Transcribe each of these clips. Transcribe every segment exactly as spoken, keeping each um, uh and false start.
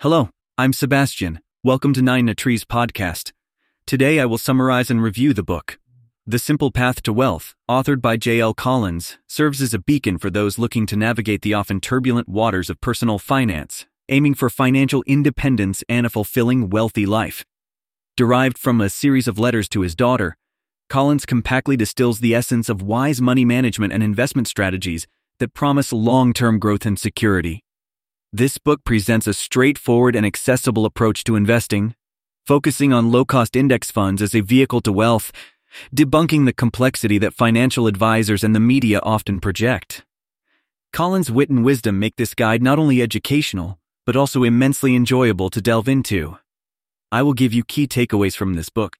Hello, I'm Sebastian. Welcome to Nine Trees podcast. Today I will summarize and review the book. The Simple Path to Wealth, authored by J L Collins, serves as a beacon for those looking to navigate the often turbulent waters of personal finance, aiming for financial independence and a fulfilling, wealthy life. Derived from a series of letters to his daughter, Collins compactly distills the essence of wise money management and investment strategies that promise long-term growth and security. This book presents a straightforward and accessible approach to investing, focusing on low-cost index funds as a vehicle to wealth, debunking the complexity that financial advisors and the media often project. Collins' wit and wisdom make this guide not only educational, but also immensely enjoyable to delve into. I will give you key takeaways from this book.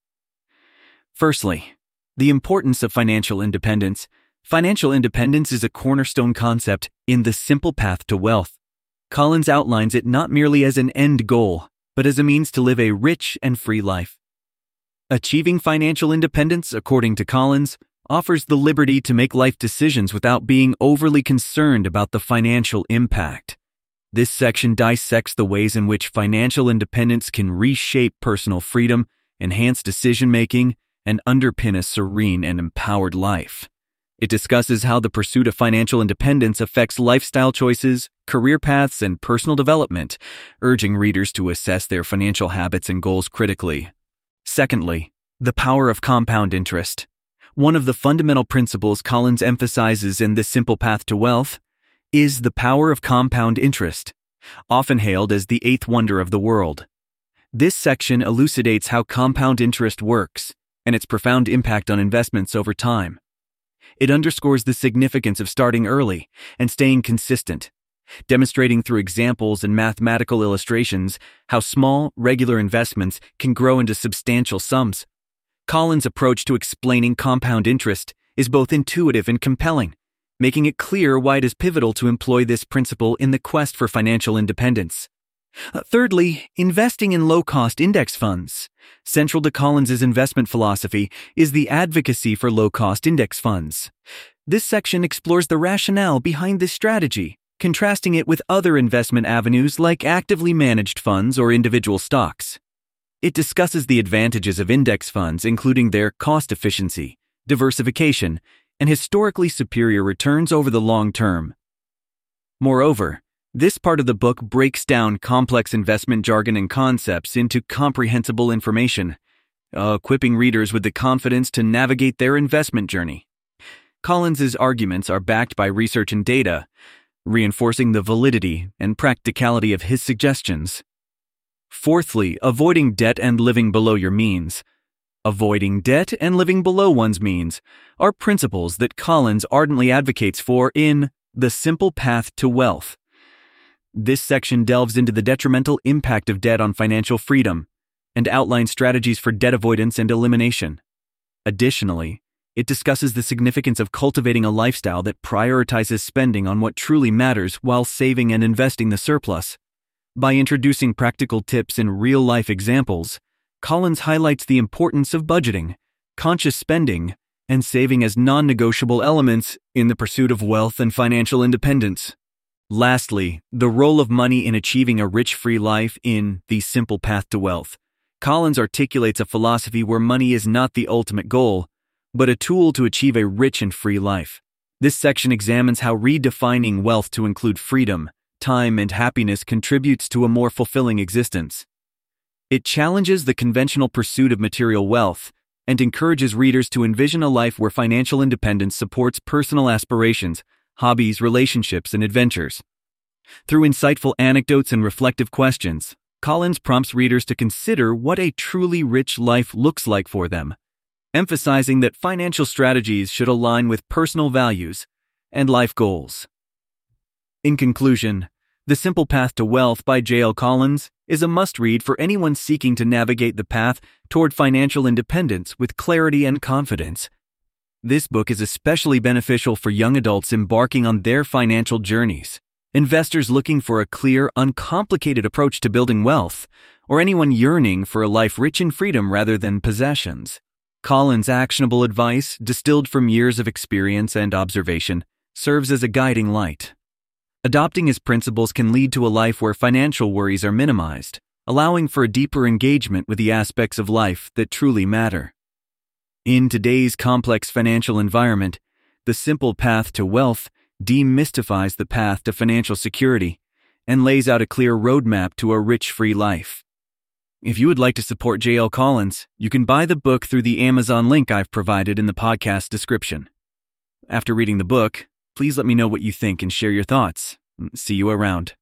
Firstly, the importance of financial independence. Financial independence is a cornerstone concept in The Simple Path to Wealth. Collins outlines it not merely as an end goal, but as a means to live a rich and free life. Achieving financial independence, according to Collins, offers the liberty to make life decisions without being overly concerned about the financial impact. This section dissects the ways in which financial independence can reshape personal freedom, enhance decision-making, and underpin a serene and empowered life. It discusses how the pursuit of financial independence affects lifestyle choices, career paths, and personal development, urging readers to assess their financial habits and goals critically. Secondly, the power of compound interest. One of the fundamental principles Collins emphasizes in The Simple Path to Wealth is the power of compound interest, often hailed as the eighth wonder of the world. This section elucidates how compound interest works and its profound impact on investments over time. It underscores the significance of starting early and staying consistent, demonstrating through examples and mathematical illustrations how small, regular investments can grow into substantial sums. Collins' approach to explaining compound interest is both intuitive and compelling, making it clear why it is pivotal to employ this principle in the quest for financial independence. Uh, thirdly, investing in low-cost index funds. Central to Collins' investment philosophy is the advocacy for low-cost index funds. This section explores the rationale behind this strategy, contrasting it with other investment avenues like actively managed funds or individual stocks. It discusses the advantages of index funds, including their cost efficiency, diversification, and historically superior returns over the long term. Moreover, this part of the book breaks down complex investment jargon and concepts into comprehensible information, uh, equipping readers with the confidence to navigate their investment journey. Collins's arguments are backed by research and data, reinforcing the validity and practicality of his suggestions. Fourthly, avoiding debt and living below your means. Avoiding debt and living below one's means are principles that Collins ardently advocates for in The Simple Path to Wealth. This section delves into the detrimental impact of debt on financial freedom and outlines strategies for debt avoidance and elimination. Additionally, it discusses the significance of cultivating a lifestyle that prioritizes spending on what truly matters while saving and investing the surplus. By introducing practical tips and real-life examples, Collins highlights the importance of budgeting, conscious spending, and saving as non-negotiable elements in the pursuit of wealth and financial independence. Lastly, the role of money in achieving a rich, free life in The Simple Path to Wealth. Collins articulates a philosophy where money is not the ultimate goal, but a tool to achieve a rich and free life. This section examines how redefining wealth to include freedom, time, and happiness contributes to a more fulfilling existence. It challenges the conventional pursuit of material wealth and encourages readers to envision a life where financial independence supports personal aspirations, hobbies, relationships, and adventures. Through insightful anecdotes and reflective questions, Collins prompts readers to consider what a truly rich life looks like for them, emphasizing that financial strategies should align with personal values and life goals. In conclusion, The Simple Path to Wealth by J L Collins is a must-read for anyone seeking to navigate the path toward financial independence with clarity and confidence. This book is especially beneficial for young adults embarking on their financial journeys, investors looking for a clear, uncomplicated approach to building wealth, or anyone yearning for a life rich in freedom rather than possessions. Collins' actionable advice, distilled from years of experience and observation, serves as a guiding light. Adopting his principles can lead to a life where financial worries are minimized, allowing for a deeper engagement with the aspects of life that truly matter. In today's complex financial environment, The Simple Path to Wealth demystifies the path to financial security and lays out a clear roadmap to a rich, free life. If you would like to support J L Collins, you can buy the book through the Amazon link I've provided in the podcast description. After reading the book, please let me know what you think and share your thoughts. See you around.